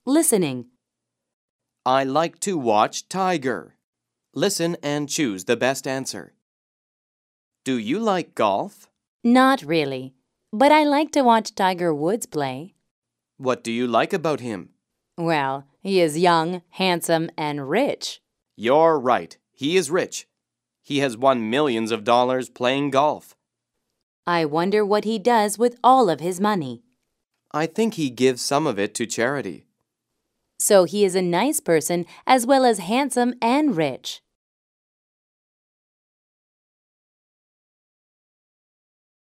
Listening. I like to watch Tiger. Listen and choose the best answer. Do you like golf? Not really, but I like to watch Tiger Woods play. What do you like about him? Well, he is young, handsome, and rich. You're right. He is rich. He has won millions of dollars playing golf. I wonder what he does with all of his money. I think he gives some of it to charity. So he is a nice person as well as handsome and rich.